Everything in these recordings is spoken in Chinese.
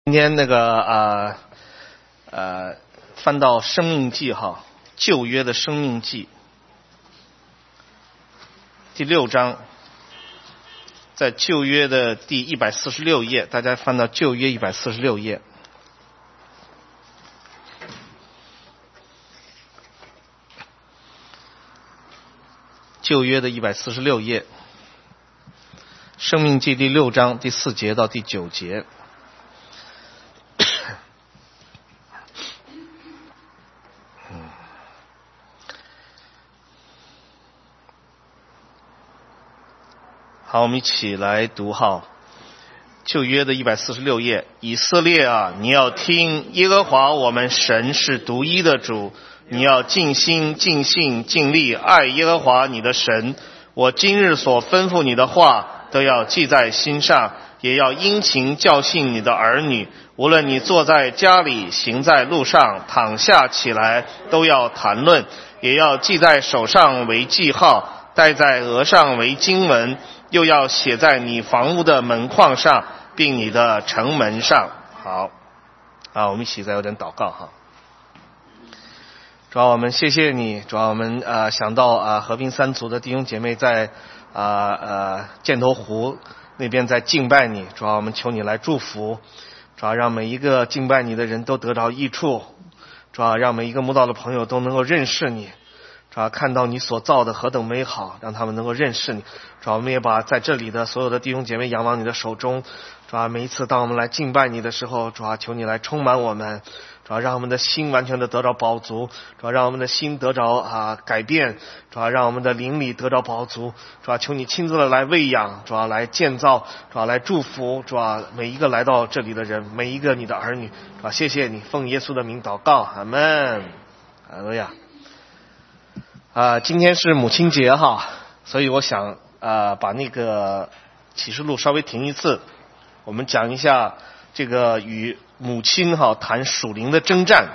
今天翻到《生命记》旧约的《生命记》第6章，在旧约的第146页，大家翻到旧约146页。旧约的146页，《生命记》第6章第4节到第9节。好，我们一起来读旧约的146页。以色列啊，你要听，耶和华我们神是独一的主，你要尽心尽性尽力爱耶和华你的神。我今日所吩咐你的话都要记在心上，也要殷勤教训你的儿女，无论你坐在家里，行在路上，躺下起来，都要谈论，也要记在手上为记号，戴在额上为经文，又要写在你房屋的门框上，并你的城门上。好，我们一起再有点祷告主要我们谢谢你，主要我们想到和平三族的弟兄姐妹在箭头湖那边在敬拜你，主要我们求你来祝福，主要让每一个敬拜你的人都得到益处，主要让每一个慕道的朋友都能够认识你，主要看到你所造的何等美好，让他们能够认识你。主要我们也把在这里的所有的弟兄姐妹仰望你的手中，主要每一次当我们来敬拜你的时候，主要求你来充满我们，主要让我们的心完全的得到饱足，主要让我们的心得着改变，主要让我们的灵里得到饱足，主要求你亲自的来喂养，主要来建造，主要来祝福，主要每一个来到这里的人，每一个你的儿女，主要谢谢你，奉耶稣的名祷告，阿们。哈利路亚。今天是母亲节所以我想把那个启示录稍微停一次，我们讲一下这个与母亲谈属灵的征战。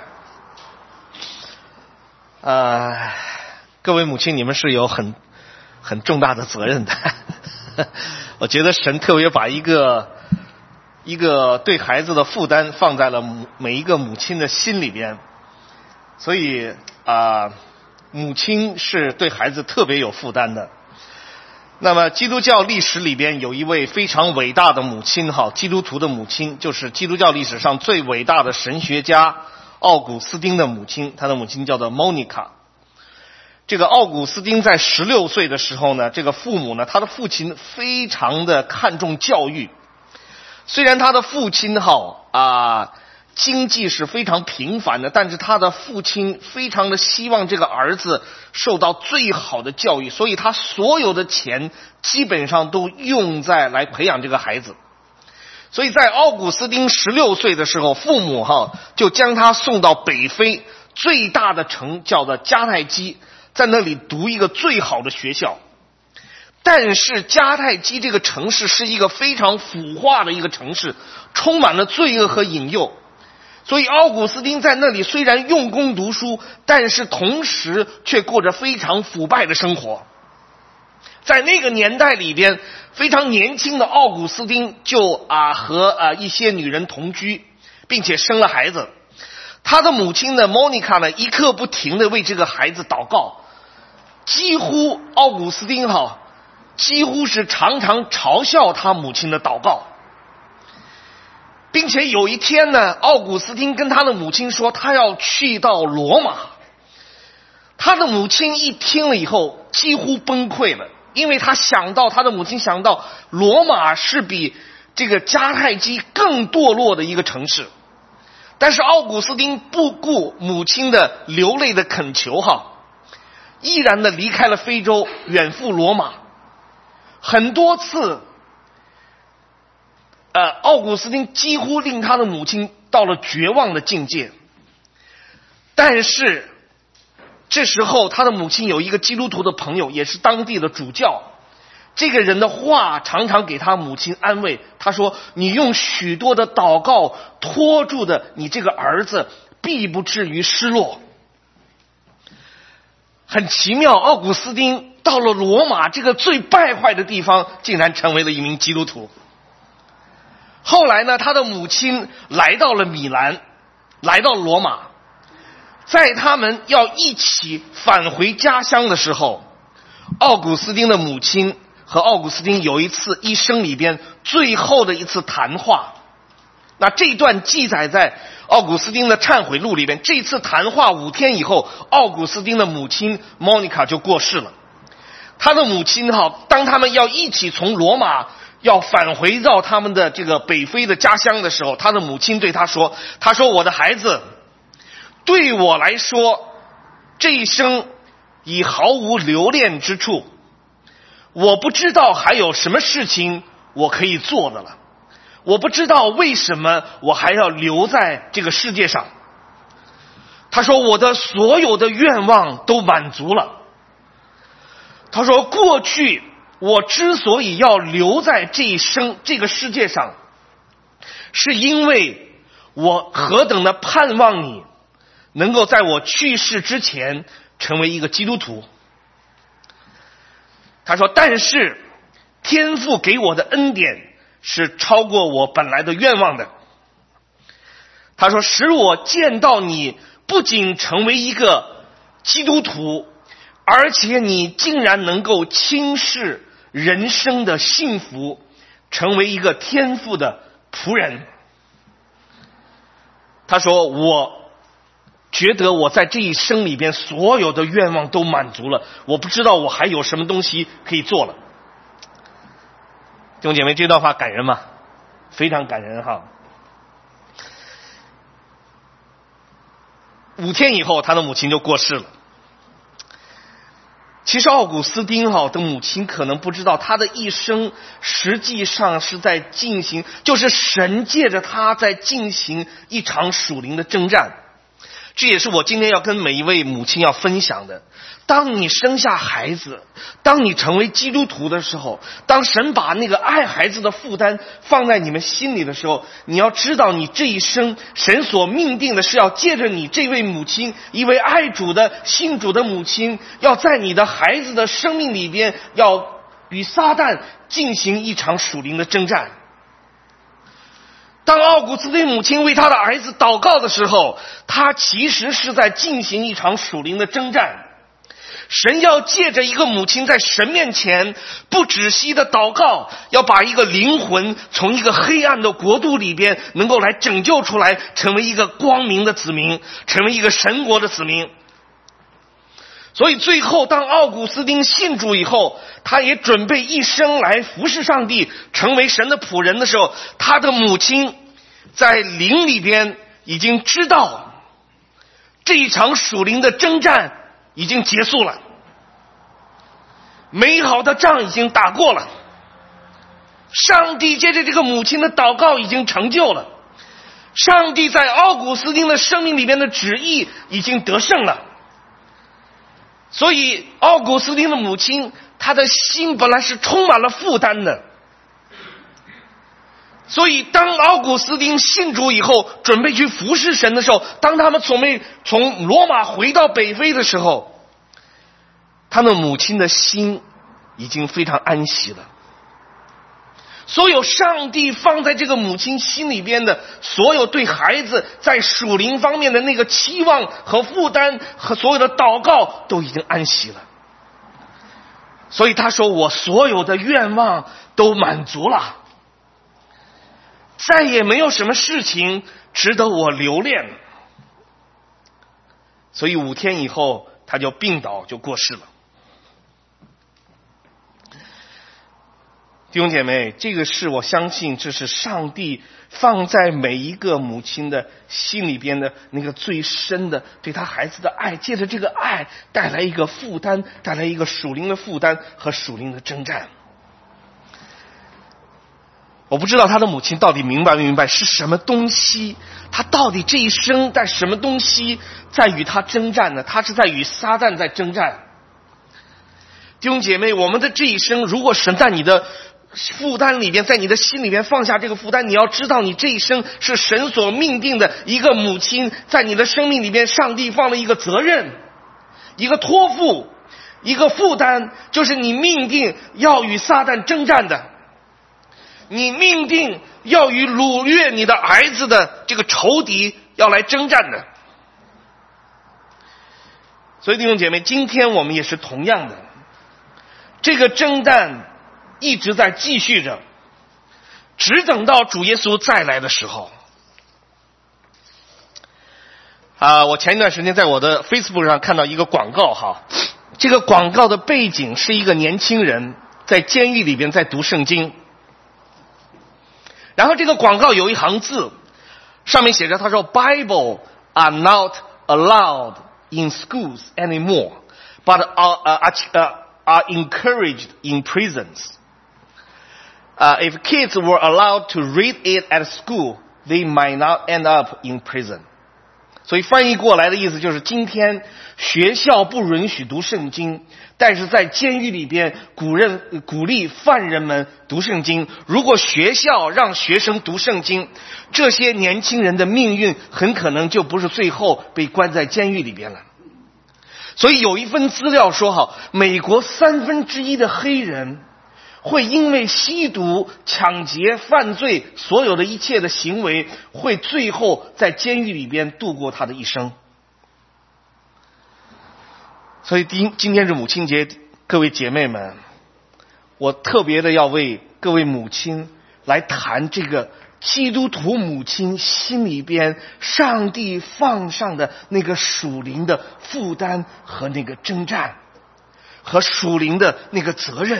各位母亲，你们是有很重大的责任的。我觉得神特别把一个对孩子的负担放在了每一个母亲的心里边，所以母亲是对孩子特别有负担的。那么基督教历史里边有一位非常伟大的母亲基督徒的母亲，就是基督教历史上最伟大的神学家奥古斯丁的母亲，他的母亲叫做 Monica。 这个奥古斯丁在16岁的时候呢，这个父母呢，他的父亲非常的看重教育，虽然他的父亲经济是非常平凡的，但是他的父亲非常的希望这个儿子受到最好的教育，所以他所有的钱基本上都用在来培养这个孩子。所以在奥古斯丁16岁的时候，父母就将他送到北非最大的城叫做迦太基，在那里读一个最好的学校。但是迦太基这个城市是一个非常腐化的一个城市，充满了罪恶和引诱，所以奥古斯丁在那里虽然用功读书，但是同时却过着非常腐败的生活。在那个年代里边，非常年轻的奥古斯丁就和一些女人同居，并且生了孩子。他的母亲呢 Monica 呢，一刻不停的为这个孩子祷告，几乎奥古斯丁几乎是常常嘲笑他母亲的祷告。并且有一天呢，奥古斯丁跟他的母亲说他要去到罗马。他的母亲一听了以后几乎崩溃了，因为他的母亲想到罗马是比这个迦太基更堕落的一个城市。但是奥古斯丁不顾母亲的流泪的恳求毅然的离开了非洲，远赴罗马。很多次奥古斯丁几乎令他的母亲到了绝望的境界。但是这时候他的母亲有一个基督徒的朋友，也是当地的主教，这个人的话常常给他母亲安慰，他说你用许多的祷告拖住的你这个儿子必不至于失落。很奇妙，奥古斯丁到了罗马这个最败坏的地方，竟然成为了一名基督徒。 后来呢，他的母亲来到了米兰，来到罗马，在他们要一起返回家乡的时候，奥古斯丁的母亲和奥古斯丁有一次一生里边最后的一次谈话。那这段记载在奥古斯丁的忏悔录里边。这次谈话5天以后，奥古斯丁的母亲莫妮卡就过世了。他的母亲当他们要一起从罗马要返回到他们的这个北非的家乡的时候，他的母亲对他说，他说，我的孩子，对我来说这一生已毫无留恋之处，我不知道还有什么事情我可以做的了，我不知道为什么我还要留在这个世界上。他说我的所有的愿望都满足了。他说过去我之所以要留在这一生这个世界上，是因为我何等的盼望你能够在我去世之前成为一个基督徒。他说但是天父给我的恩典是超过我本来的愿望的。他说使我见到你不仅成为一个基督徒，而且你竟然能够轻视人生的幸福，成为一个天父的仆人。他说我觉得我在这一生里边所有的愿望都满足了，我不知道我还有什么东西可以做了。弟兄姐妹，这段话感人吗？非常感人哈。5天以后他的母亲就过世了。其实奥古斯丁的母亲可能不知道，他的一生实际上是在进行，就是神借着他在进行一场属灵的征战。这也是我今天要跟每一位母亲要分享的。当你生下孩子，当你成为基督徒的时候，当神把那个爱孩子的负担放在你们心里的时候，你要知道你这一生神所命定的是要借着你这位母亲，一位爱主的信主的母亲，要在你的孩子的生命里边要与撒旦进行一场属灵的征战。当奥古斯丁母亲为他的儿子祷告的时候，他其实是在进行一场属灵的征战。神要借着一个母亲在神面前不止息的祷告，要把一个灵魂从一个黑暗的国度里边能够来拯救出来，成为一个光明的子民，成为一个神国的子民。所以最后当奥古斯丁信主以后，他也准备一生来服侍上帝，成为神的仆人的时候，他的母亲在灵里边已经知道这一场属灵的征战已经结束了，美好的仗已经打过了，上帝借着这个母亲的祷告已经成就了，上帝在奥古斯丁的生命里边的旨意已经得胜了。所以奥古斯丁的母亲，她的心本来是充满了负担的。所以当奥古斯丁信主以后，准备去服侍神的时候，当他们从罗马回到北非的时候，他们母亲的心已经非常安息了。所有上帝放在这个母亲心里边的所有对孩子在属灵方面的那个期望和负担和所有的祷告都已经安息了。所以他说我所有的愿望都满足了，再也没有什么事情值得我留恋了。所以5天以后他就病倒，就过世了。弟兄姐妹，这个是我相信这是上帝放在每一个母亲的心里边的那个最深的对他孩子的爱，借着这个爱带来一个负担，带来一个属灵的负担和属灵的征战。我不知道他的母亲到底明白不明白是什么东西，他到底这一生在什么东西在与他征战呢？他是在与撒旦在征战。弟兄姐妹，我们的这一生，如果神在你的负担里边，在你的心里边放下这个负担，你要知道你这一生是神所命定的一个母亲，在你的生命里边上帝放了一个责任，一个托付，一个负担，就是你命定要与撒旦征战的，你命定要与掳掠你的儿子的这个仇敌要来征战的。所以弟兄姐妹，今天我们也是同样的，这个征战一直在继续着，只等到主耶稣再来的时候。我前一段时间在我的 Facebook 上看到一个广告哈，这个广告的背景是一个年轻人在监狱里边在读圣经，然后这个广告有一行字，上面写着，他说 Bible are not allowed in schools anymore, but are encouraged in prisons. If kids were allowed to read it at school, they might not end up in prison. 所以翻译过来的意思就是，今天学校不允许读圣经，但是在监狱里边鼓励犯人们读圣经。如果学校让学生读圣经，这些年轻人的命运很可能就不是最后被关在监狱里边了。所以有一份资料说，美国1/3的黑人会因为吸毒、抢劫、犯罪，所有的一切的行为，会最后在监狱里边度过他的一生。所以今天是母亲节，各位姐妹们，我特别的要为各位母亲来谈这个基督徒母亲心里边上帝放上的那个属灵的负担和那个征战和属灵的那个责任。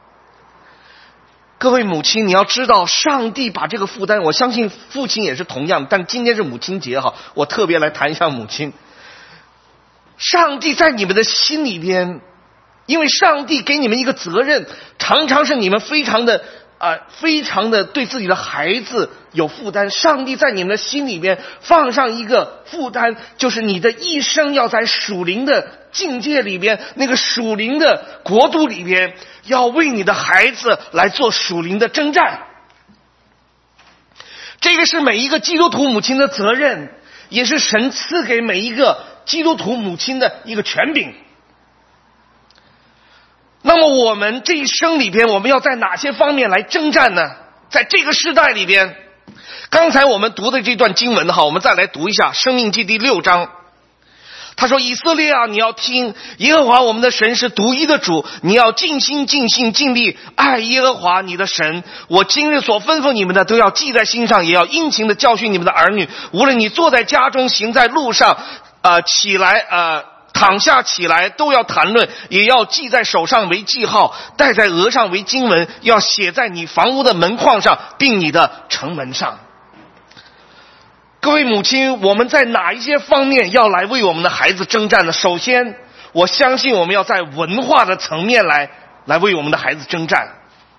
各位母亲，你要知道，上帝把这个负担，我相信父亲也是同样，但今天是母亲节我特别来谈一下母亲。上帝在你们的心里边，因为上帝给你们一个责任，常常是你们非常的对自己的孩子有负担。上帝在你们的心里边放上一个负担，就是你的一生要在属灵的境界里边，那个属灵的国度里边，要为你的孩子来做属灵的征战。这个是每一个基督徒母亲的责任，也是神赐给每一个基督徒母亲的一个权柄。那么我们这一生里边，我们要在哪些方面来征战呢？在这个时代里边，刚才我们读的这段经文我们再来读一下《申命记》第6章。他说，以色列啊，你要听，耶和华我们的神是独一的主，你要尽心尽性尽力爱耶和华你的神。我今日所吩咐你们的，都要记在心上，也要殷勤的教训你们的儿女。无论你坐在家中，行在路上，起来躺下起来，都要谈论，也要记在手上为记号，戴在额上为经文，要写在你房屋的门框上，并你的城门上。各位母亲，我们在哪一些方面要来为我们的孩子征战呢？首先，我相信我们要在文化的层面来为我们的孩子征战。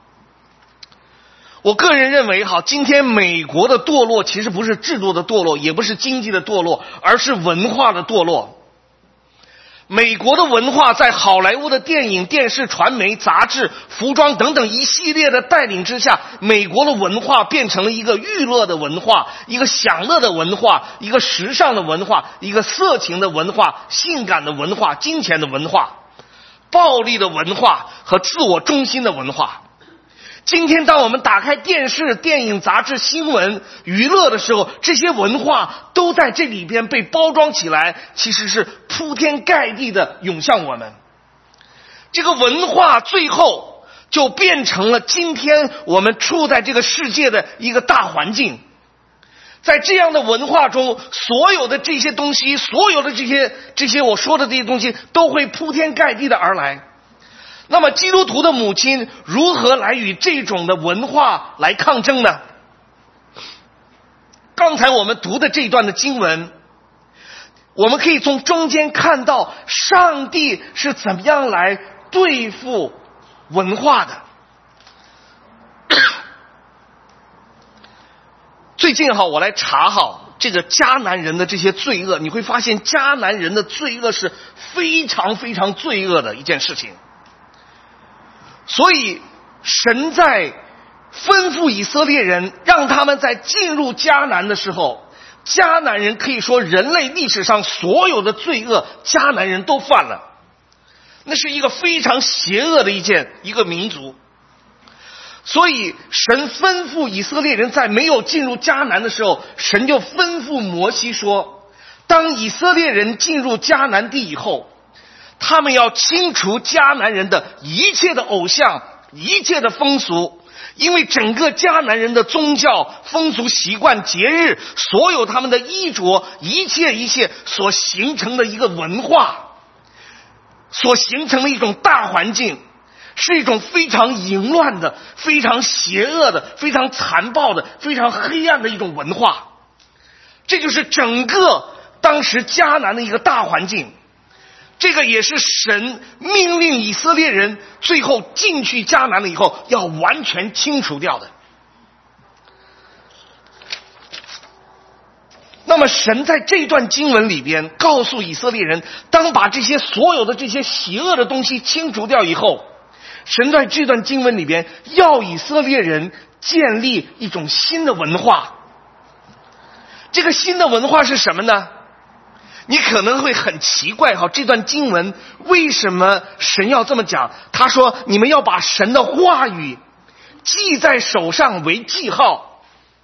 我个人认为今天美国的堕落其实不是制度的堕落，也不是经济的堕落，而是文化的堕落。美国的文化在好莱坞的电影、电视、传媒、杂志、服装等等一系列的带领之下，美国的文化变成了一个娱乐的文化，一个享乐的文化，一个时尚的文化，一个色情的文化，性感的文化，金钱的文化，暴力的文化和自我中心的文化。今天当我们打开电视、电影、杂志、新闻、娱乐的时候，这些文化都在这里边被包装起来，其实是铺天盖地的涌向我们。这个文化最后就变成了今天我们处在这个世界的一个大环境。在这样的文化中，所有的这些东西，所有的这些我说的这些东西，都会铺天盖地的而来。那么基督徒的母亲如何来与这种的文化来抗争呢？刚才我们读的这一段的经文，我们可以从中间看到上帝是怎么样来对付文化的。最近我来查这个迦南人的这些罪恶，你会发现迦南人的罪恶是非常非常罪恶的一件事情。所以神在吩咐以色列人，让他们在进入迦南的时候，迦南人可以说人类历史上所有的罪恶，迦南人都犯了。那是一个非常邪恶的一个民族。 所以神吩咐以色列人在没有进入迦南的时候，神就吩咐摩西说，当以色列人进入迦南地以后，他们要清除迦南人的一切的偶像，一切的风俗，因为整个迦南人的宗教、风俗习惯、节日，所有他们的衣着，一切所形成的一个文化，所形成的一种大环境，是一种非常淫乱的、非常邪恶的、非常残暴的、非常黑暗的一种文化。这就是整个当时迦南的一个大环境。这个也是神命令以色列人最后进去迦南了以后要完全清除掉的。那么神在这段经文里边告诉以色列人，当把这些所有的这些邪恶的东西清除掉以后，神在这段经文里边要以色列人建立一种新的文化。这个新的文化是什么呢？你可能会很奇怪，这段经文为什么神要这么讲？他说你们要把神的话语记在手上为记号，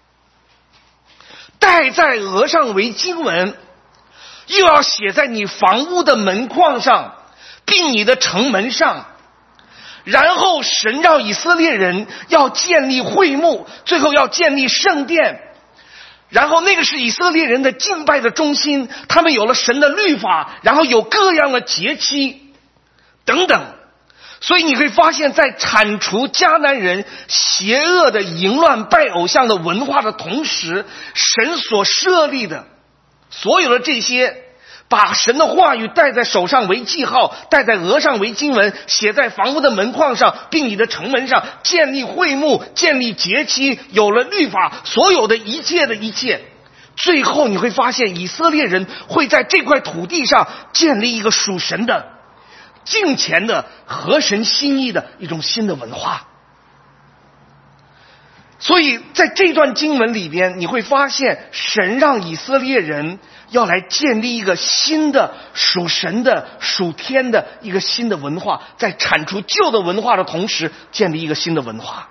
戴在额上为经文，又要写在你房屋的门框上，并你的城门上。然后神让以色列人要建立会幕，最后要建立圣殿。然后那个是以色列人的敬拜的中心，他们有了神的律法，然后有各样的节期等等。所以你会发现，在铲除迦南人邪恶的淫乱拜偶像的文化的同时，神所设立的所有的这些，把神的话语戴在手上为记号，戴在额上为经文，写在房屋的门框上，并你的城门上，建立会幕，建立节期，有了律法，所有的一切，最后你会发现以色列人会在这块土地上建立一个属神的、敬虔的、合神心意的一种新的文化。所以在这段经文里边，你会发现神让以色列人要来建立一个新的属神的、属天的一个新的文化，在铲除旧的文化的同时建立一个新的文化。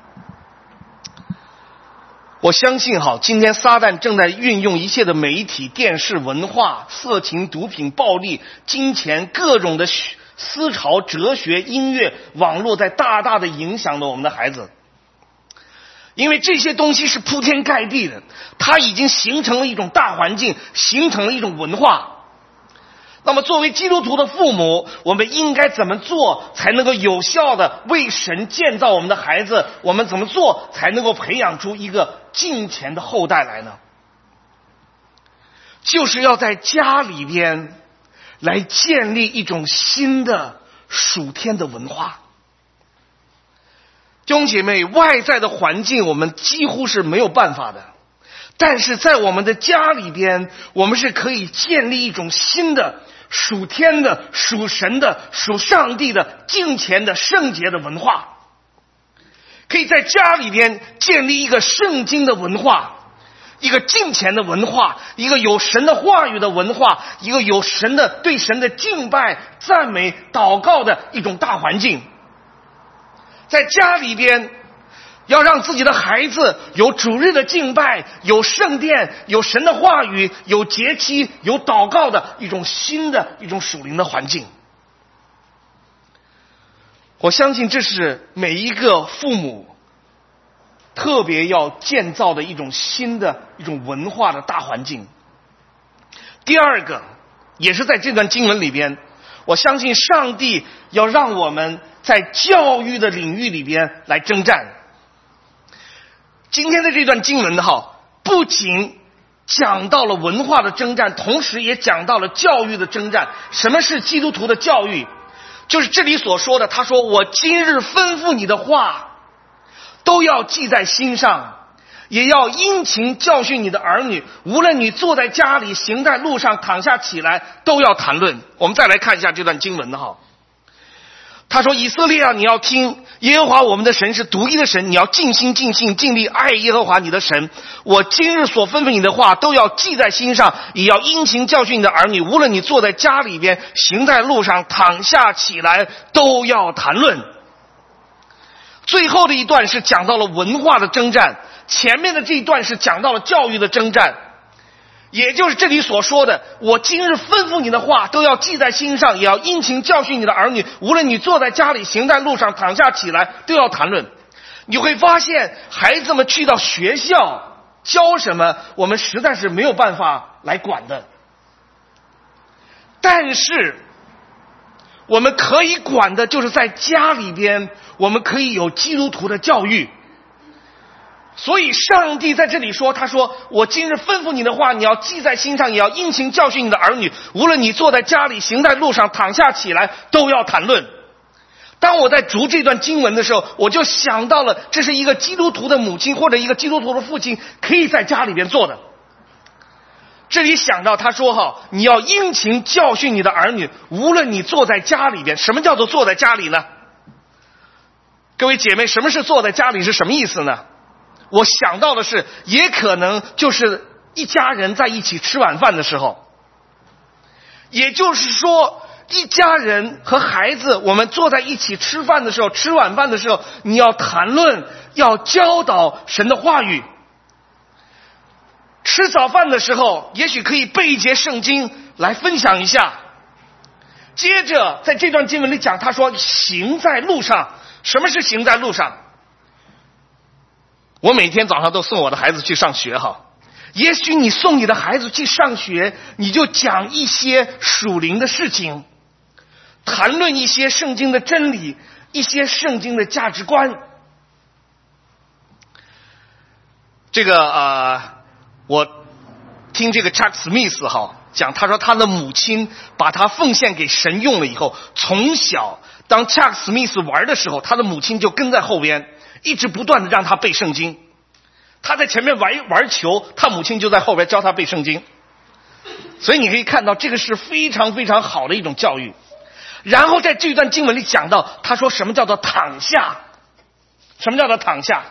我相信今天撒旦正在运用一切的媒体、电视、文化、色情、毒品、暴力、金钱，各种的思潮、哲学、音乐、网络，在大大的影响了我们的孩子。因为这些东西是铺天盖地的，它已经形成了一种大环境，形成了一种文化。那么作为基督徒的父母，我们应该怎么做才能够有效的为神建造我们的孩子？我们怎么做才能够培养出一个敬虔的后代来呢？就是要在家里边来建立一种新的属天的文化。弟兄姐妹，外在的环境我们几乎是没有办法的，但是在我们的家里边，我们是可以建立一种新的属天的、属神的、属上帝的、敬虔的、圣洁的文化。可以在家里边建立一个圣经的文化，一个敬虔的文化，一个有神的话语的文化，一个有神的对神的敬拜、赞美、祷告的一种大环境。在家里边要让自己的孩子有主日的敬拜，有圣殿，有神的话语，有节期，有祷告的一种新的一种属灵的环境。我相信这是每一个父母特别要建造的一种新的一种文化的大环境。第二个，也是在这段经文里边，我相信上帝要让我们在教育的领域里边来征战。今天的这段经文不仅讲到了文化的征战，同时也讲到了教育的征战。什么是基督徒的教育？就是这里所说的，他说我今日吩咐你的话都要记在心上，也要殷勤教训你的儿女，无论你坐在家里，行在路上，躺下起来，都要谈论。我们再来看一下这段经文他说以色列啊，你要听，耶和华我们的神是独一的神，你要尽心尽性尽力爱耶和华你的神。我今日所吩咐你的话都要记在心上，也要殷勤教训你的儿女，无论你坐在家里边，行在路上，躺下起来，都要谈论。 最后的一段是讲到了文化的征战，前面的这一段是讲到了教育的征战。也就是这里所说的，我今日吩咐你的话都要记在心上，也要殷勤教训你的儿女，无论你坐在家里，行在路上，躺下起来，都要谈论。你会发现孩子们去到学校教什么，我们实在是没有办法来管的，但是我们可以管的就是在家里边，我们可以有基督徒的教育。所以上帝在这里说，他说我今日吩咐你的话你要记在心上，也要殷勤教训你的儿女，无论你坐在家里，行在路上，躺下起来，都要谈论。当我在读这段经文的时候，我就想到了这是一个基督徒的母亲或者一个基督徒的父亲可以在家里边做的。这里想到他说你要殷勤教训你的儿女，无论你坐在家里边。什么叫做坐在家里呢？各位姐妹，什么是坐在家里是什么意思呢？我想到的是，也可能就是一家人在一起吃晚饭的时候，也就是说一家人和孩子，我们坐在一起吃饭的时候，吃晚饭的时候，你要谈论，要教导神的话语。吃早饭的时候，也许可以背一节圣经来分享一下。接着在这段经文里讲，他说行在路上。什么是行在路上？我每天早上都送我的孩子去上学也许你送你的孩子去上学，你就讲一些属灵的事情，谈论一些圣经的真理，一些圣经的价值观。这个我听这个 Chuck Smith 讲，他说他的母亲把他奉献给神用了以后，从小当 Chuck Smith 玩的时候，他的母亲就跟在后边，一直不断的让他背圣经。他在前面玩球，他母亲就在后边教他背圣经。所以你可以看到，这个是非常非常好的一种教育。然后在这段经文里讲到，他说什么叫做躺下？什么叫做躺下？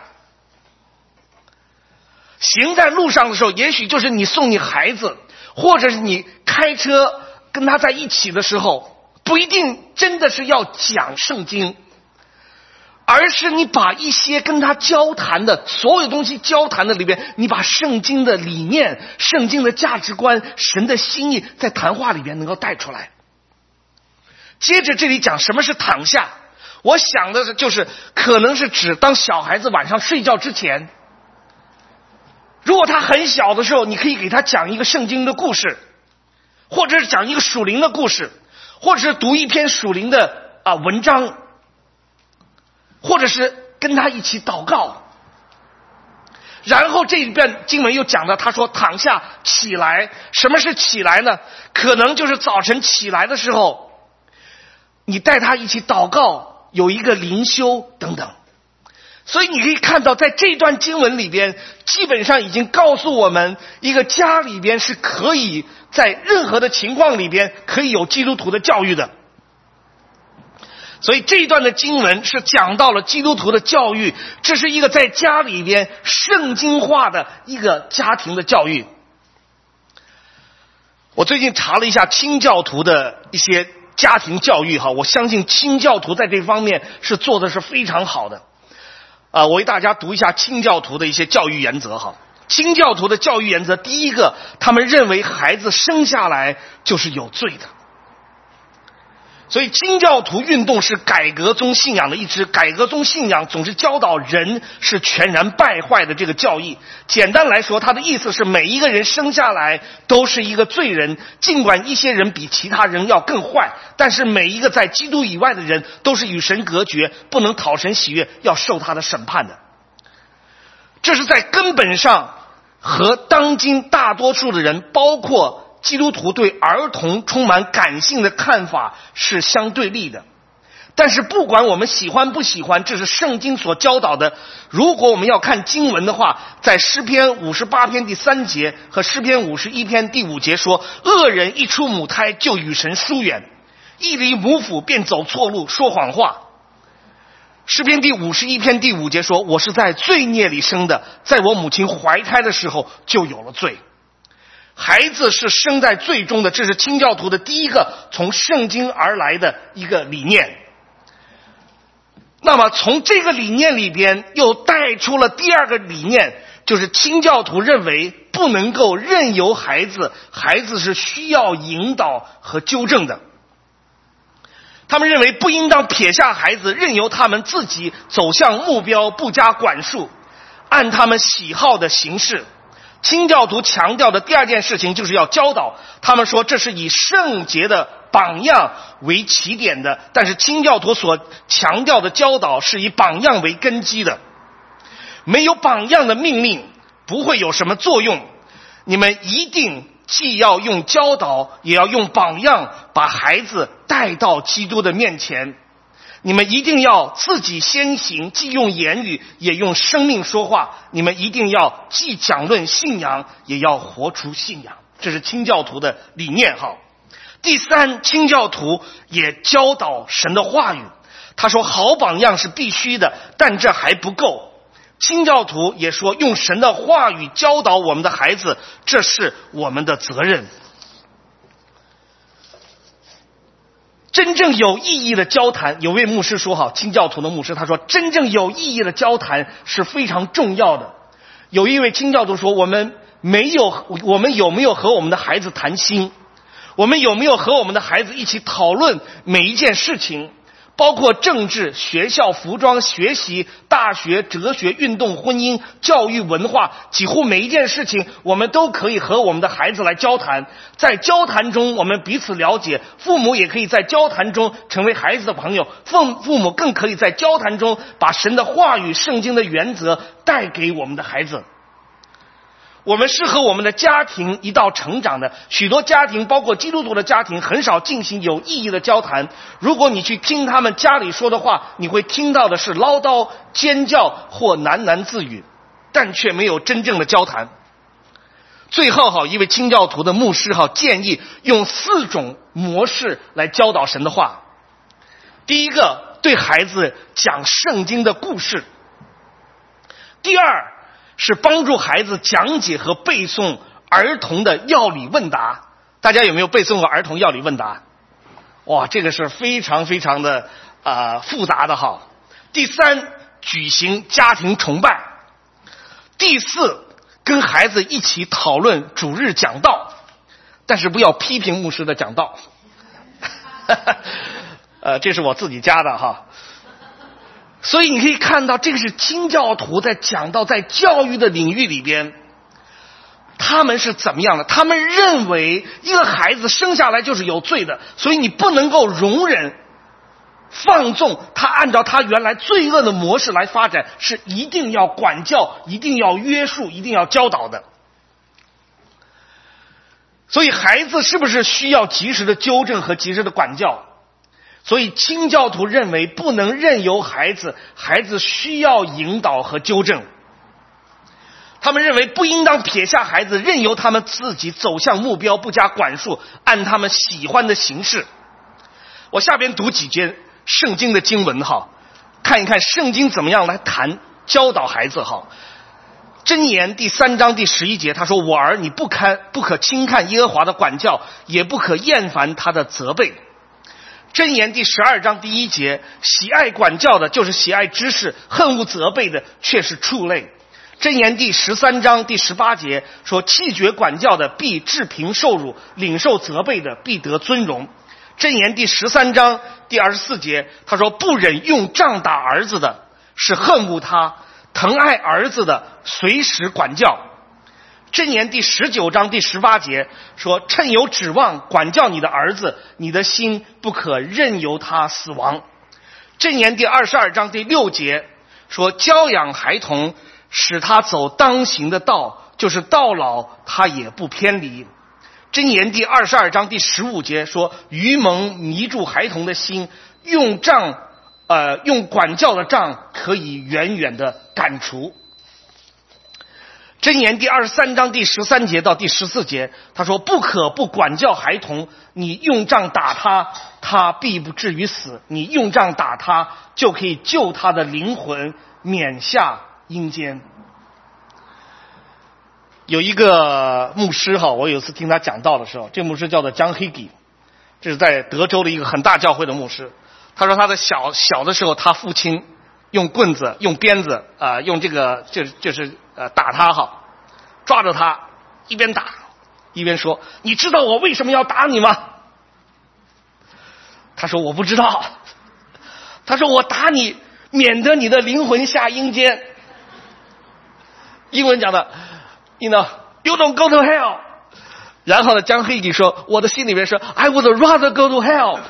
行在路上的时候，也许就是你送你孩子，或者是你开车跟他在一起的时候，不一定真的是要讲圣经，而是你把一些跟他交谈的所有东西交谈的里边，你把圣经的理念、圣经的价值观、神的心意在谈话里边能够带出来。接着这里讲什么是躺下，我想的就是可能是指当小孩子晚上睡觉之前，如果他很小的时候，你可以给他讲一个圣经的故事，或者是讲一个属灵的故事，或者是读一篇属灵的文章，或者是跟他一起祷告。然后这一段经文又讲到，他说躺下起来。什么是起来呢？可能就是早晨起来的时候，你带他一起祷告，有一个灵修等等。所以你可以看到，在这段经文里边，基本上已经告诉我们，一个家里边是可以在任何的情况里边可以有基督徒的教育的。所以这一段的经文是讲到了基督徒的教育，这是一个在家里边圣经化的一个家庭的教育。我最近查了一下清教徒的一些家庭教育我相信清教徒在这方面是做的是非常好的。我为大家读一下清教徒的一些教育原则清教徒的教育原则，第一个，他们认为孩子生下来就是有罪的。所以清教徒运动是改革宗信仰的一支，改革宗信仰总是教导人是全然败坏的这个教义。简单来说，他的意思是每一个人生下来都是一个罪人，尽管一些人比其他人要更坏，但是每一个在基督以外的人都是与神隔绝，不能讨神喜悦，要受他的审判的。这是在根本上和当今大多数的人，包括基督徒对儿童充满感性的看法是相对立的。但是不管我们喜欢不喜欢，这是圣经所教导的。如果我们要看经文的话，在诗篇58篇第3节和诗篇51篇第5节说，恶人一出母胎就与神疏远，一离母腹便走错路，说谎话。诗篇第51篇第5节说，我是在罪孽里生的，在我母亲怀胎的时候就有了罪。孩子是生在罪中的，这是清教徒的第一个从圣经而来的一个理念。 那么从这个理念里边又带出了第二个理念，就是清教徒认为不能够任由孩子，孩子是需要引导和纠正的。他们认为不应当撇下孩子，任由他们自己走向目标，不加管束，按他们喜好的行事。清教徒强调的第二件事情就是要教导，他们说这是以圣洁的榜样为起点的，但是清教徒所强调的教导是以榜样为根基的。没有榜样的命令不会有什么作用，你们一定既要用教导，也要用榜样把孩子带到基督的面前。你们一定要自己先行，既用言语也用生命说话。你们一定要既讲论信仰，也要活出信仰。这是清教徒的理念。第三，清教徒也教导神的话语。他说好榜样是必须的，但这还不够。清教徒也说用神的话语教导我们的孩子，这是我们的责任。真正有意义的交谈，有位牧师说清教徒的牧师，他说真正有意义的交谈是非常重要的。有一位清教徒说，我们有没有和我们的孩子谈心？我们有没有和我们的孩子一起讨论每一件事情，包括政治、学校、服装、学习、大学、哲学、运动、婚姻、教育、文化，几乎每一件事情我们都可以和我们的孩子来交谈。在交谈中我们彼此了解，父母也可以在交谈中成为孩子的朋友，父母更可以在交谈中把神的话语、圣经的原则带给我们的孩子。我们是和我们的家庭一道成长的，许多家庭包括基督徒的家庭很少进行有意义的交谈。如果你去听他们家里说的话，你会听到的是唠叨、尖叫或喃喃自语，但却没有真正的交谈。最后一位清教徒的牧师建议用4种模式来教导神的话。第一个，对孩子讲圣经的故事。第二，是帮助孩子讲解和背诵儿童的要理问答。大家有没有背诵过儿童要理问答？哇，这个是非常非常的复杂的。第三，举行家庭崇拜。第四，跟孩子一起讨论主日讲道，但是不要批评牧师的讲道。这是我自己加的。所以你可以看到，这个是清教徒在讲到在教育的领域里边，他们是怎么样的？他们认为一个孩子生下来就是有罪的，所以你不能够容忍放纵他按照他原来罪恶的模式来发展，是一定要管教，一定要约束，一定要教导的。所以孩子是不是需要及时的纠正和及时的管教？所以清教徒认为不能任由孩子需要引导和纠正。他们认为不应当撇下孩子，任由他们自己走向目标，不加管束，按他们喜欢的形式。我下边读几节圣经的经文看一看圣经怎么样来谈教导孩子。箴言第3章第11节，他说我儿，你不可轻看耶和华的管教，也不可厌烦他的责备。箴言第12章第1节，喜爱管教的就是喜爱知识，恨恶责备的却是畜类。箴言第13章第18节说，弃绝管教的必治贫受辱，领受责备的必得尊荣。箴言第13章第24节，他说不忍用杖打儿子的是恨恶他，疼爱儿子的随时管教。箴言第19章第18节说，趁有指望管教你的儿子，你的心不可任由他死亡。箴言第22章第6节说，教养孩童，使他走当行的道，就是到老他也不偏离。箴言第22章第15节说，愚蒙迷住孩童的心，用管教的杖可以远远的赶除。箴言第23章第13节到第14节，他说不可不管教孩童，你用杖打他，他必不至于死，你用杖打他，就可以救他的灵魂免下阴间。有一个牧师我有一次听他讲道的时候，这牧师叫做John Hagee，这是在德州的一个很大教会的牧师。 他说他的小的时候，他父亲用棍子、用鞭子用这个就是打他哈，抓着他一边打一边说：“你知道我为什么要打你吗？”他说：“我不知道。”他说：“我打你，免得你的灵魂下阴间。”英文讲的 ，you don't go to hell。然后呢，江黑吉说：“我的心里面说 ，I would rather go to hell。”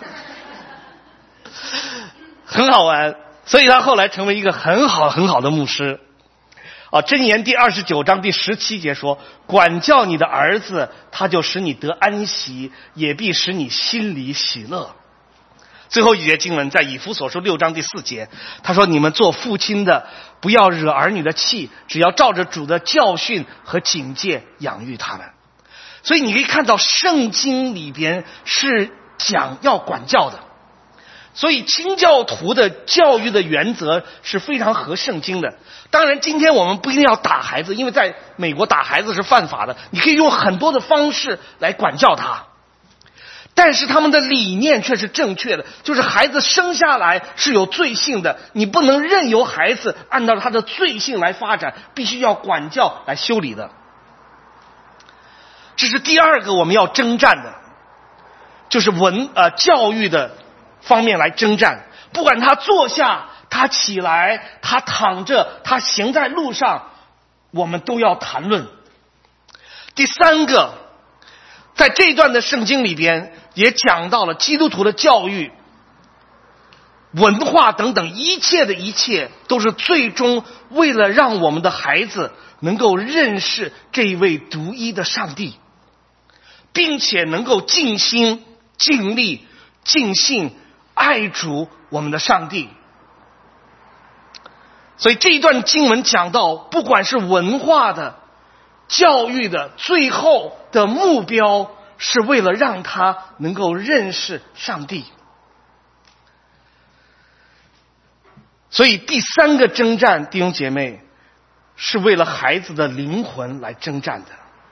很好玩，所以他后来成为一个很好的牧师。箴言第29章第17节说：“管教你的儿子，他就使你得安息，也必使你心里喜乐。”最后一节经文在以弗所书6章第4节，他说：“你们做父亲的，不要惹儿女的气，只要照着主的教训和警戒养育他们。”所以你可以看到圣经里边是讲要管教的，所以清教徒的教育的原则是非常合圣经的。当然今天我们不一定要打孩子，因为在美国打孩子是犯法的，你可以用很多的方式来管教他，但是他们的理念却是正确的，就是孩子生下来是有罪性的，你不能任由孩子按照他的罪性来发展，必须要管教来修理的。这是第二个我们要征战的，就是教育的方面来征战。不管他坐下，他起来，他躺着，他行在路上，我们都要谈论。第三个，在这一段的圣经里边也讲到了基督徒的教育、文化等等一切都是最终为了让我们的孩子能够认识这一位独一的上帝，并且能够尽心尽力尽性爱主我们的上帝。所以这一段经文讲到，不管是文化的、教育的，最后的目标是为了让他能够认识上帝。所以第三个征战，弟兄姐妹，是为了孩子的灵魂来征战的。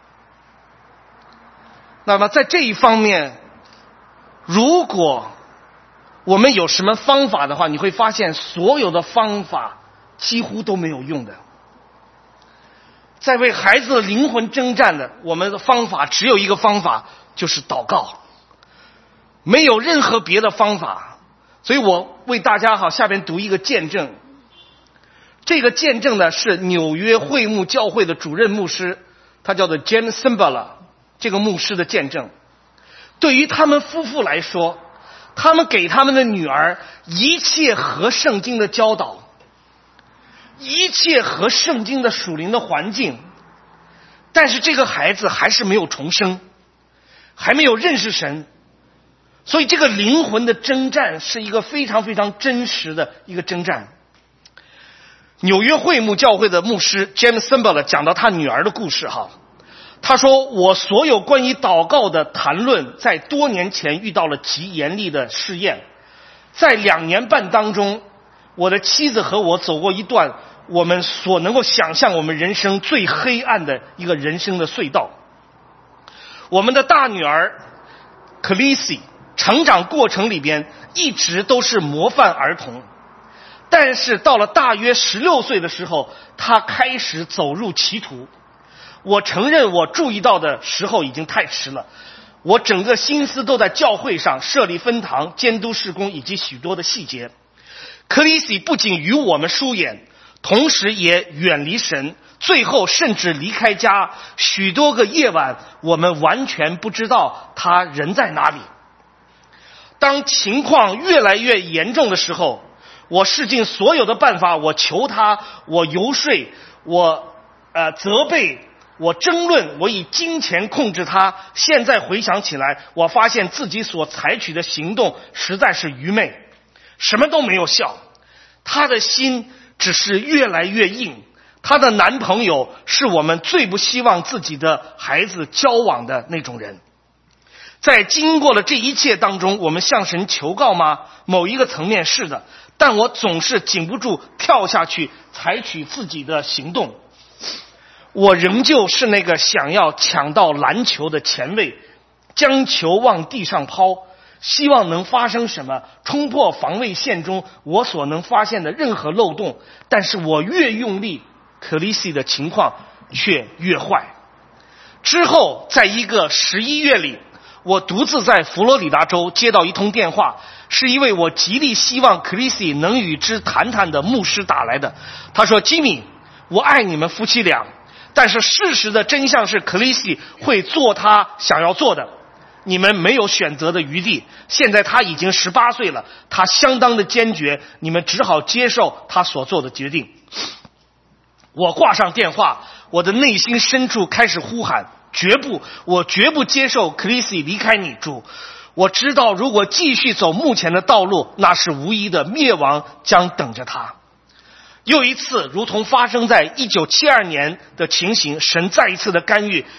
那么在这一方面，如果我们有什么方法的话，你会发现所有的方法几乎都没有用的。在为孩子的灵魂征战的，我们的方法只有一个方法，就是祷告，没有任何别的方法。所以我为大家下边读一个见证。这个见证呢是纽约会幕教会的主任牧师，他叫做 James Simbala， 这个牧师的见证。对于他们夫妇来说，他们给他们的女儿一切合圣经的教导，一切合圣经的属灵的环境，但是这个孩子还是没有重生，还没有认识神。所以这个灵魂的征战是一个非常非常真实的一个征战。纽约会幕教会的牧师 James Simbala 讲到他女儿的故事他说，我所有关于祷告的谈论在多年前遇到了极严厉的试验，在2年半当中，我的妻子和我走过一段我们所能够想象我们人生最黑暗的一个人生的隧道。我们的大女儿 Khaleesi 成长过程里边一直都是模范儿童，但是到了大约16岁的时候，她开始走入歧途。我承认我注意到的时候已经太迟了，我整个心思都在教会上设立分堂、监督事工以及许多的细节。Khaleesi 不仅与我们疏远，同时也远离神，最后甚至离开家，许多个夜晚我们完全不知道他人在哪里。当情况越来越严重的时候，我试尽所有的办法，我求他，我游说，我责备，我争论，我以金钱控制他。现在回想起来，我发现自己所采取的行动实在是愚昧，什么都没有效。他的心只是越来越硬，他的男朋友是我们最不希望自己的孩子交往的那种人。在经过了这一切当中，我们向神求告吗？某一个层面是的，但我总是禁不住跳下去采取自己的行动。我仍旧是那个想要抢到篮球的前卫，将球往地上抛， 希望能发生什么，冲破防卫线中我所能发现的任何漏洞。但是我越用力，克里西的情况却越坏。之后在一个11月里，我独自在佛罗里达州接到一通电话，是一位我极力希望克里西能与之谈谈的牧师打来的。他说，吉米，我爱你们夫妻俩，但是事实的真相是克里西会做他想要做的，你们没有选择的余地。现在他已经18岁了，他相当的坚决，你们只好接受他所做的决定。我挂上电话，我的内心深处开始呼喊，我绝不接受克里西离开你，主。我知道如果继续走目前的道路，那是无疑的灭亡将等着他。又一次如同发生在1972年的情形，神再一次的干预，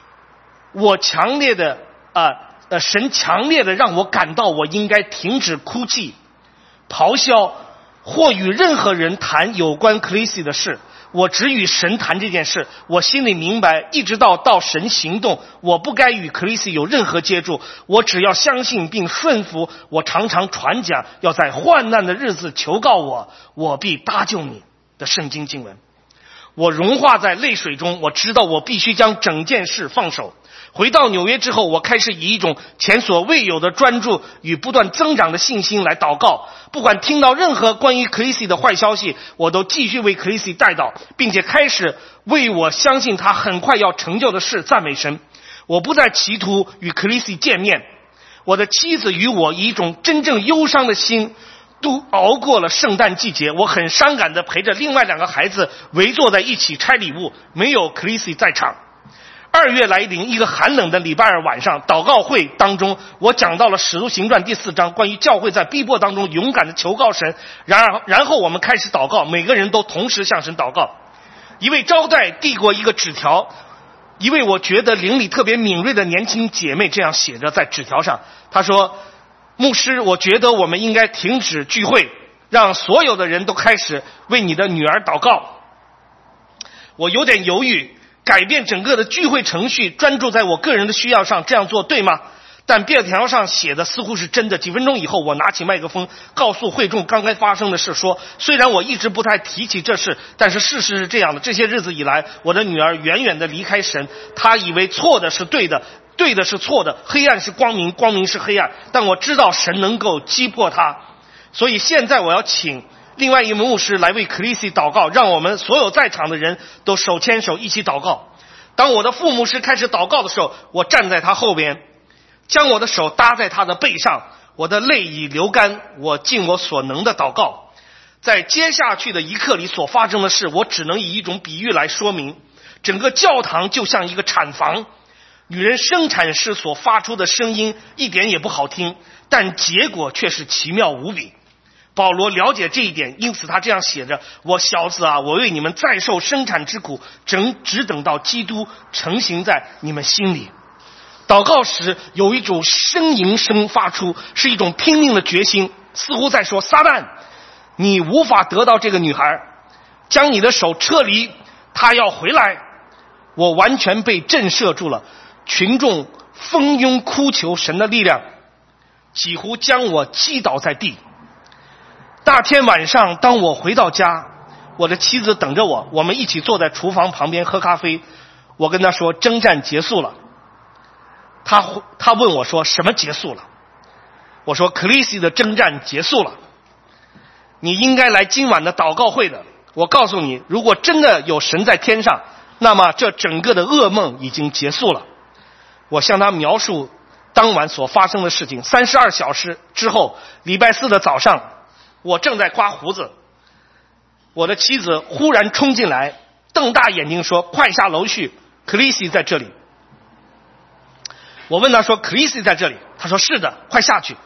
神强烈的让我感到我应该停止哭泣、咆哮或与任何人谈有关克里西的事。我只与神谈这件事。我心里明白，一直到神行动，我不该与克里西有任何接触。我只要相信并顺服。我常常传讲要在患难的日子求告我，我必搭救你的圣经经文。我融化在泪水中，我知道我必须将整件事放手。回到纽约之后，我开始以一种前所未有的专注与不断增长的信心来祷告。不管听到任何关于克里西的坏消息，我都继续为克里西代祷，并且开始为我相信他很快要成就的事赞美神。我不再企图与克里西见面。我的妻子与我以一种真正忧伤的心都熬过了圣诞季节。我很伤感地陪着另外2个孩子围坐在一起拆礼物，没有克里西在场。2月来临，一个寒冷的礼拜二晚上，祷告会当中，我讲到了使徒行传第4章，关于教会在逼迫当中勇敢的求告神。然后我们开始祷告，每个人都同时向神祷告。一位招待递过一个纸条，一位我觉得灵里特别敏锐的年轻姐妹这样写着在纸条上，她说，牧师，我觉得我们应该停止聚会，让所有的人都开始为你的女儿祷告。我有点犹豫，改变整个的聚会程序，专注在我个人的需要上，这样做对吗？但便条上写的似乎是真的。几分钟以后，我拿起麦克风告诉会众刚才发生的事，说虽然我一直不太提起这事，但是事实是这样的，这些日子以来，我的女儿远远的离开神，她以为错的是对的，对的是错的，黑暗是光明，光明是黑暗，但我知道神能够击破她。所以现在我要请另外一位牧师来为克里西祷告，让我们所有在场的人都手牵手一起祷告。当我的副牧师开始祷告的时候，我站在他后边，将我的手搭在他的背上，我的泪已流干，我尽我所能的祷告。在接下去的一刻里所发生的事，我只能以一种比喻来说明。整个教堂就像一个产房，女人生产时所发出的声音一点也不好听，但结果却是奇妙无比。保罗了解这一点，因此他这样写着，我小子啊，我为你们再受生产之苦，只等到基督成行在你们心里。祷告时有一种呻吟声发出，是一种拼命的决心，似乎在说，撒旦，你无法得到这个女孩，将你的手撤离，她要回来。我完全被震慑住了，群众蜂拥哭求神的力量，几乎将我击倒在地。大天晚上，当我回到家，我的妻子等着我，我们一起坐在厨房旁边喝咖啡。我跟她说，征战结束了。她问我说，什么结束了？我说，克里西的征战结束了，你应该来今晚的祷告会的。我告诉你，如果真的有神在天上，那么这整个的噩梦已经结束了。我向她描述当晚所发生的事情。32小时之后，礼拜4的早上，我正在刮胡子，我的妻子忽然冲进来，瞪大眼睛说，快下楼去，克里西在这里。我问他说，克里西在这里？他说是的，快下去。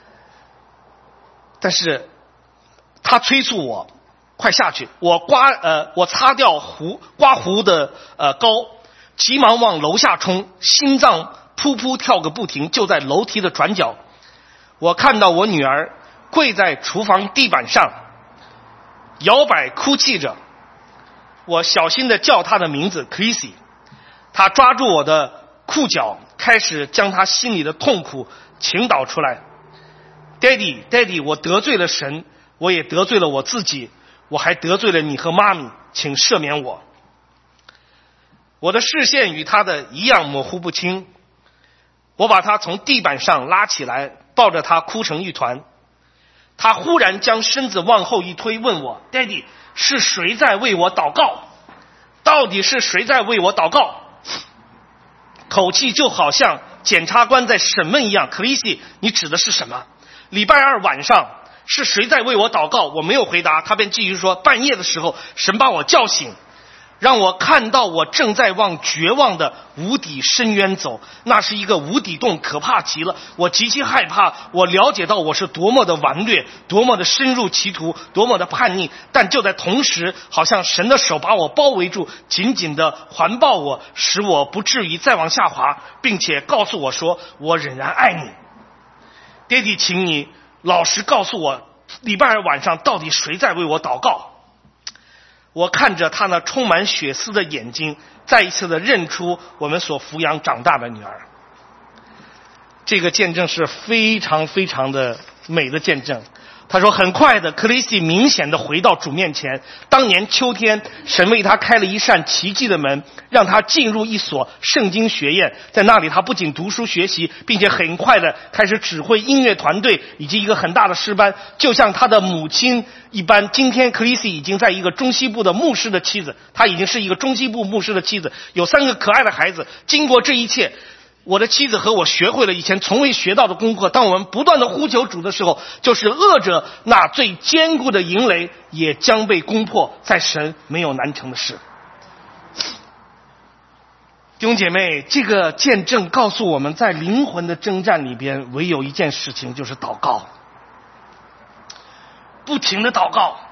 但是他催促我快下去。我擦掉刮胡的膏，急忙往楼下冲，心脏噗噗跳个不停。就在楼梯的转角，我看到我女儿跪在厨房地板上，摇摆哭泣着。我小心地叫她的名字 Chrissy， 她抓住我的裤脚，开始将她心里的痛苦倾倒出来。 ：“Daddy，我得罪了神，我也得罪了我自己，我还得罪了你和妈咪，请赦免我。”我的视线与他的一样模糊不清，我把他从地板上拉起来，抱着他哭成一团。他忽然将身子往后一推，问我：“Daddy，是谁在为我祷告？到底是谁在为我祷告？”口气就好像检察官在审问一样。克里西，你指的是什么？礼拜二晚上是谁在为我祷告？我没有回答，他便继续说：“半夜的时候，神把我叫醒，让我看到我正在往绝望的无底深渊走，那是一个无底洞，可怕极了。我极其害怕，我了解到我是多么的顽劣，多么的深入歧途，多么的叛逆，但就在同时，好像神的手把我包围住，紧紧的环抱我，使我不至于再往下滑，并且告诉我说，我仍然爱你。爹地，请你老实告诉我，礼拜二晚上到底谁在为我祷告？”我看着他那充满血丝的眼睛，再一次的认出我们所抚养长大的女儿。这个见证是非常非常的美的见证。他说，很快的，克里西明显的回到主面前。当年秋天，神为他开了一扇奇迹的门，让他进入一所圣经学院。在那里，他不仅读书学习，并且很快的开始指挥音乐团队以及一个很大的诗班，就像他的母亲一般。今天，克里西已经在一个中西部的牧师的妻子，他已经是一个中西部牧师的妻子，有3个可爱的孩子。经过这一切，我的妻子和我学会了以前从未学到的功课。当我们不断的呼求主的时候，就是恶者那最坚固的营垒也将被攻破，在神没有难成的事。弟兄姐妹，这个见证告诉我们，在灵魂的征战里边，唯有一件事情，就是祷告，不停的祷告。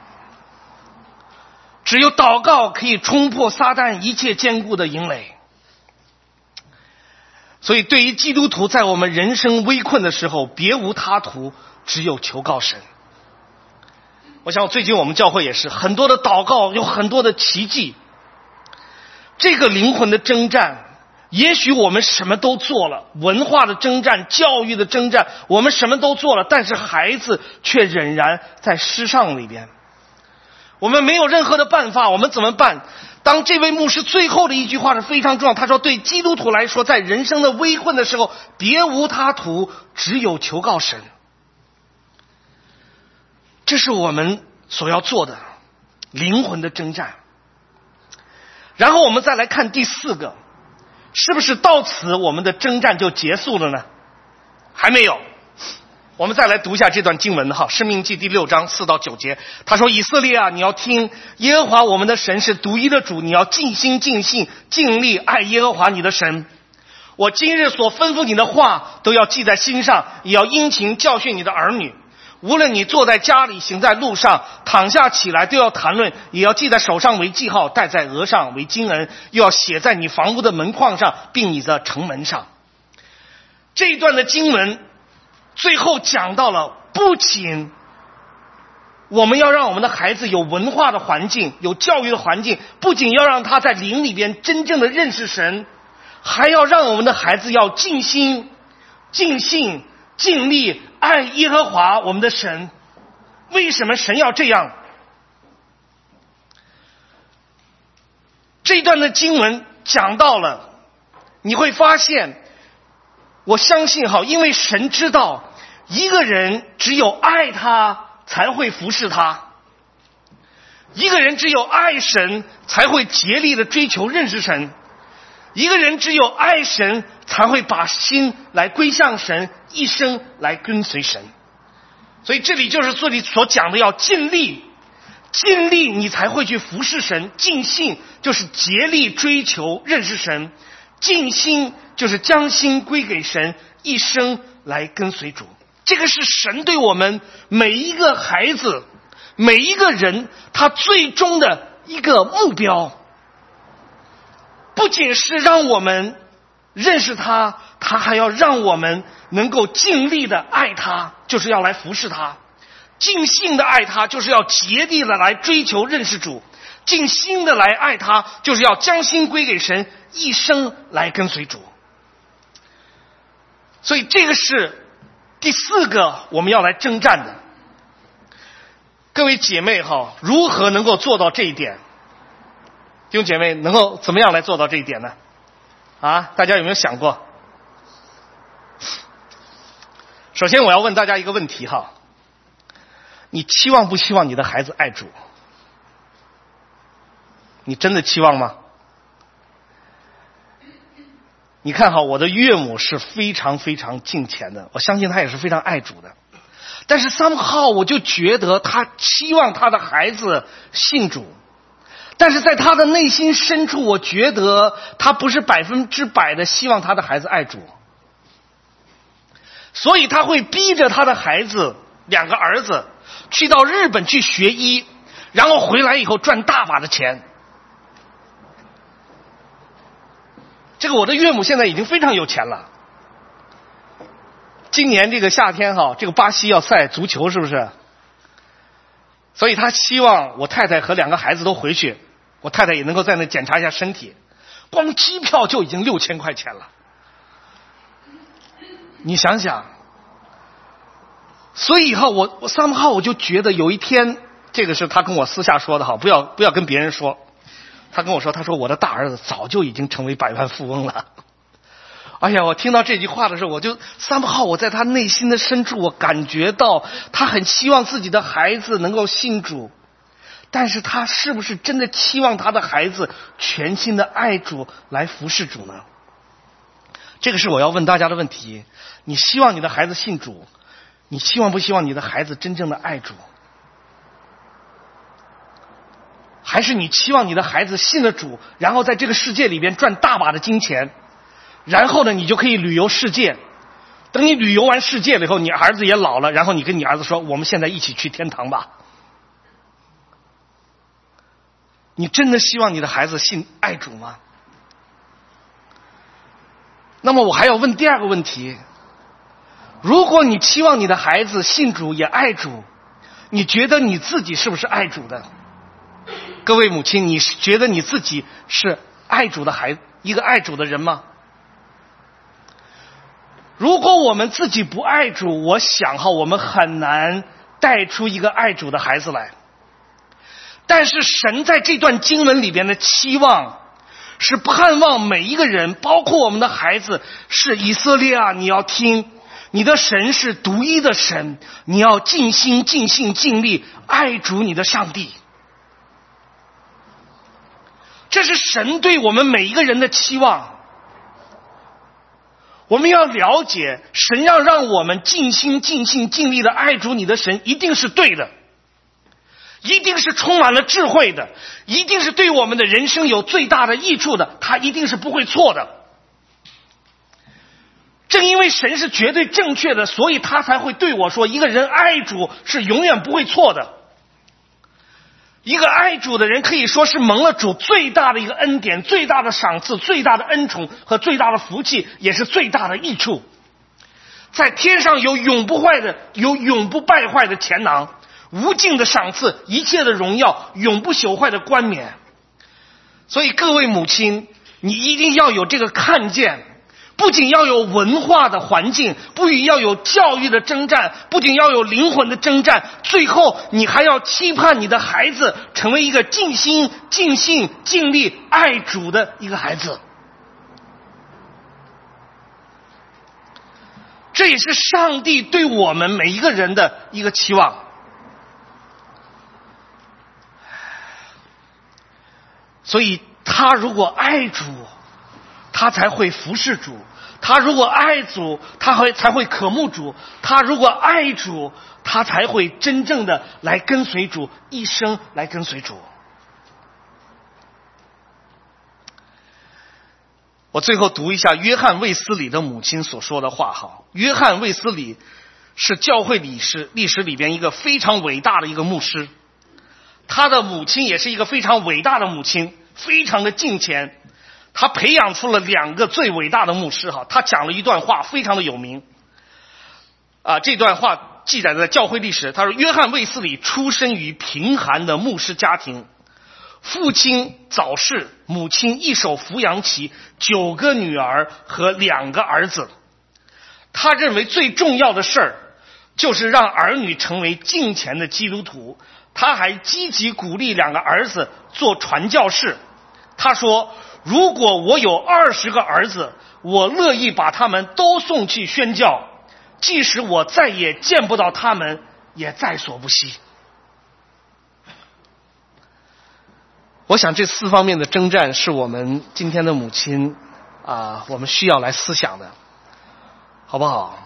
只有祷告可以冲破撒旦一切坚固的营垒。所以对于基督徒，在我们人生危困的时候，别无他途，只有求告神。我想最近我们教会也是很多的祷告，有很多的奇迹。这个灵魂的征战，也许我们什么都做了，文化的征战，教育的征战，我们什么都做了，但是孩子却仍然在失上里边。我们没有任何的办法，我们怎么办？当这位牧师最后的一句话是非常重要，他说，对基督徒来说，在人生的危困的时候，别无他途，只有求告神。这是我们所要做的灵魂的征战。然后我们再来看第4个，是不是到此我们的征战就结束了呢？还没有。我们再来读一下这段经文哈，《申命记》第6章4到9节，他说：“以色列啊，你要听，耶和华我们的神是独一的主，你要尽心尽性尽力爱耶和华你的神。我今日所吩咐你的话，都要记在心上，也要殷勤教训你的儿女。无论你坐在家里，行在路上，躺下起来，都要谈论，也要记在手上为记号，戴在额上为经纂，又要写在你房屋的门框上，并你的城门上。”这一段的经文最后讲到了，不仅我们要让我们的孩子有文化的环境，有教育的环境，不仅要让他在灵里边真正的认识神，还要让我们的孩子要尽心尽性尽力爱耶和华我们的神。为什么神要这样？这一段的经文讲到了，你会发现，我相信因为神知道一个人只有爱他才会服侍他，一个人只有爱神才会竭力的追求认识神，一个人只有爱神才会把心来归向神，一生来跟随神。所以这里就是这里所讲的，要尽力，尽力你才会去服侍神。尽性就是竭力追求认识神，尽心就是将心归给神，一生来跟随主。这个是神对我们每一个孩子，每一个人他最终的一个目标。不仅是让我们认识他，他还要让我们能够尽力的爱他，就是要来服侍他；尽性的爱他，就是要竭力的来追求认识主；尽心的来爱他，就是要将心归给神，一生来跟随主。所以这个是第4个我们要来征战的，各位姐妹哈，如何能够做到这一点？弟兄姐妹能够怎么样来做到这一点呢？大家有没有想过？首先我要问大家一个问题哈，你期望不期望你的孩子爱主？你真的期望吗？你看哈，我的岳母是非常非常敬虔的，我相信她也是非常爱主的，但是somehow我就觉得她期望她的孩子信主，但是在她的内心深处，我觉得她不是100%的希望她的孩子爱主，所以她会逼着她的孩子2个儿子去到日本去学医，然后回来以后赚大把的钱。这个我的岳母现在已经非常有钱了。今年这个夏天这个巴西要赛足球，是不是？所以他希望我太太和2个孩子都回去，我太太也能够在那检查一下身体，光机票就已经6000块钱了。你想想，所以我somehow我就觉得有一天，这个是他跟我私下说的不要跟别人说。他跟我说，他说我的大儿子早就已经成为百万富翁了。哎呀，我听到这句话的时候，我就somehow我在他内心的深处，我感觉到他很希望自己的孩子能够信主，但是他是不是真的期望他的孩子全心的爱主来服侍主呢？这个是我要问大家的问题。你希望你的孩子信主，你希望不希望你的孩子真正的爱主？还是你期望你的孩子信了主，然后在这个世界里边赚大把的金钱，然后呢你就可以旅游世界，等你旅游完世界了以后，你儿子也老了，然后你跟你儿子说，我们现在一起去天堂吧？你真的希望你的孩子信爱主吗？那么我还要问第2个问题，如果你期望你的孩子信主也爱主，你觉得你自己是不是爱主的？各位母亲，你觉得你自己是爱主的一个爱主的人吗？如果我们自己不爱主，我想我们很难带出一个爱主的孩子来。但是神在这段经文里边的期望，是盼望每一个人，包括我们的孩子，是以色列啊，你要听，你的神是独一的神，你要尽心尽性尽力爱主你的上帝。这是神对我们每一个人的期望。我们要了解，神要让我们尽心尽性尽力的爱主你的神，一定是对的，一定是充满了智慧的，一定是对我们的人生有最大的益处的，他一定是不会错的。正因为神是绝对正确的，所以他才会对我说，一个人爱主是永远不会错的。一个爱主的人可以说是蒙了主最大的一个恩典，最大的赏赐，最大的恩宠和最大的福气，也是最大的益处。在天上有永不败坏的钱囊，无尽的赏赐，一切的荣耀，永不朽坏的冠冕。所以各位母亲，你一定要有这个看见，不仅要有文化的环境，不仅要有教育的征战，不仅要有灵魂的征战，最后你还要期盼你的孩子成为一个尽心尽性尽力爱主的一个孩子。这也是上帝对我们每一个人的一个期望。所以他如果爱主，他才会服侍主；他如果爱主，他才会渴慕主；他如果爱主，他才会真正的来跟随主，一生来跟随主。我最后读一下约翰卫斯理的母亲所说的话哈。约翰卫斯理是教会历史里边一个非常伟大的一个牧师，他的母亲也是一个非常伟大的母亲，非常的敬虔。他培养出了2个最伟大的牧师哈。他讲了一段话非常的有名这段话记载在教会历史。他说，约翰卫斯理出生于贫寒的牧师家庭，父亲早逝，母亲一手抚养起9个女儿和2个儿子。 他认为最重要的事儿就是让儿女成为敬虔的基督徒。他还积极鼓励2个儿子做传教士。他说，如果我有20个儿子，我乐意把他们都送去宣教，即使我再也见不到他们，也在所不惜。我想这4方面的征战是我们今天的母亲我们需要来思想的，好不好？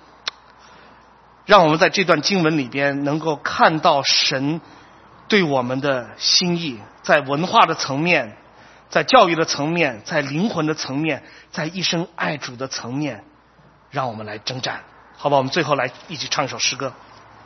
让我们在这段经文里边能够看到神对我们的心意，在文化的层面，在教育的层面，在灵魂的层面，在一生爱主的层面，让我们来征战，好吧？我们最后来一起唱一首诗歌。